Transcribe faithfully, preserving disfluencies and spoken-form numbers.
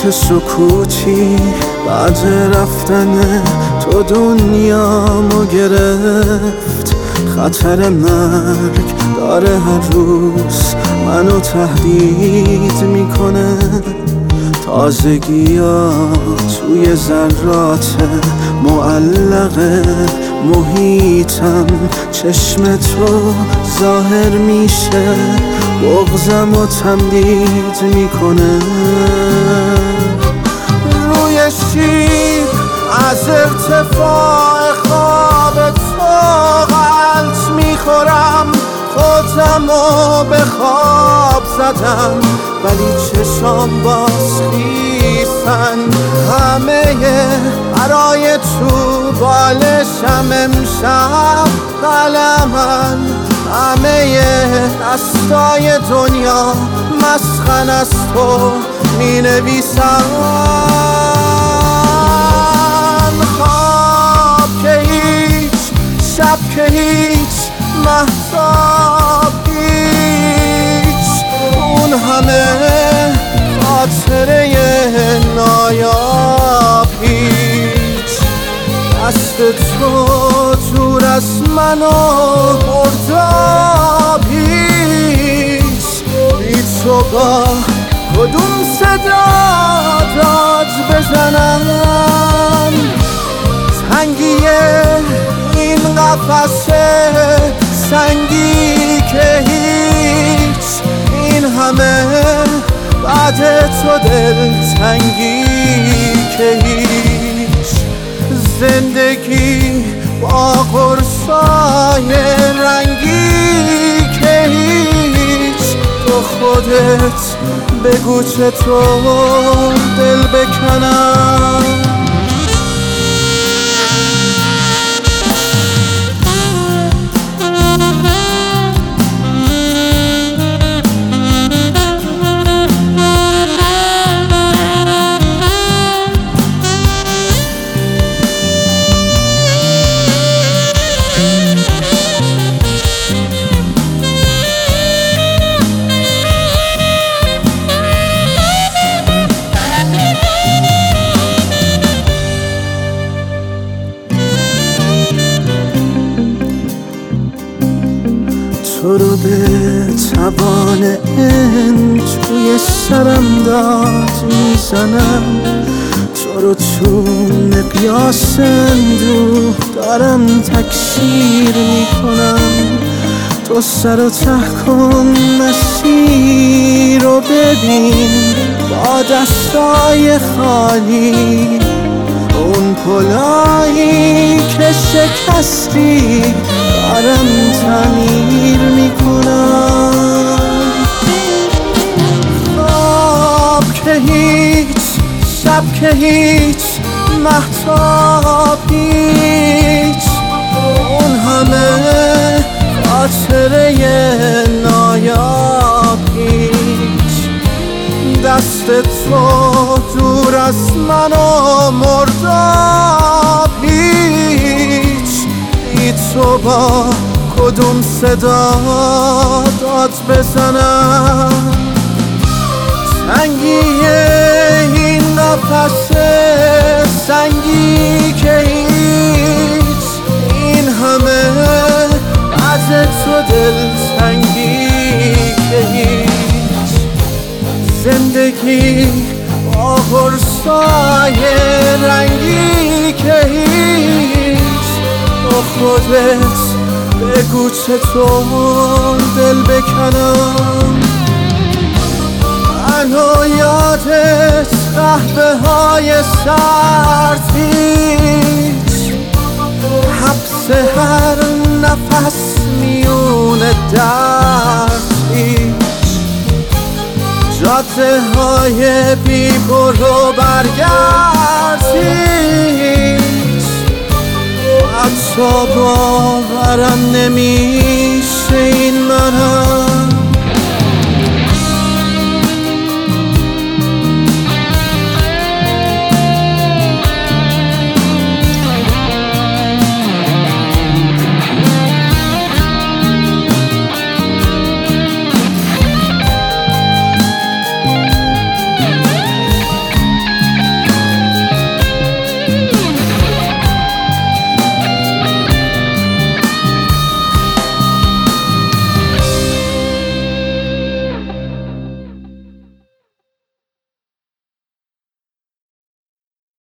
چه سکوتی بعد رفتن تو دنیامو گرفت. خطر مرگ داره هر روز منو تهدید میکنه. تازگی ها توی ذرات معلق محیطم، چشم تو ظاهر میشه، بغضم و تمدید میکنه. روی شیب از ارتفاع خواب تو غلط میخورم. خودمو به خواب زدم ولی چشام باز خیسن. همه برای تو بالشم امشب قلمن. همه دستای دنیا مسخن از تو می نویسن. خواب که هیچ، شب که هیچ، مهتاب هیچ، اون همه خاطره نایاب هیچ. دست تو دور از من و مرداب هیچ. بی تو با کدوم صدا داد بزنم؟ تنگیه این قفسه سنگی که هیچ. این همه بعد تو دل تنگی که هیچ. زندگی با قرصای رنگی که هیچ. تو خودت بگو چطور دل بکنم. تو رو به توان این توی سرم داد میزنم. تو رو تو مقیاس اندوه دارم تکثیر میکنم. تو سر و ته کن مسیر رو ببین با دستای خالی. اون پلایی که شکستی دارم تعمیر میکنم. خواب که هیچ، شب که هیچ، مهتاب هیچ، اون همه خاطره نایاب هیچ. دست تو دور از من و مرداب هیچ. بی تو با کدوم صدا داد بزنم؟ تنگیه این قفسه سنگی که هیچ. این همه بعد تو دل تنگی که هیچ. زندگی با قرصای رنگی که هیچ. تو خودت بگو چطور دل بکنم. منو یادت قهوه های سرد هیچ. حبس هر نفس میون درد هیچ. جاده های بی برو برگرد هیچ. حتی باورم نمیشه این منم.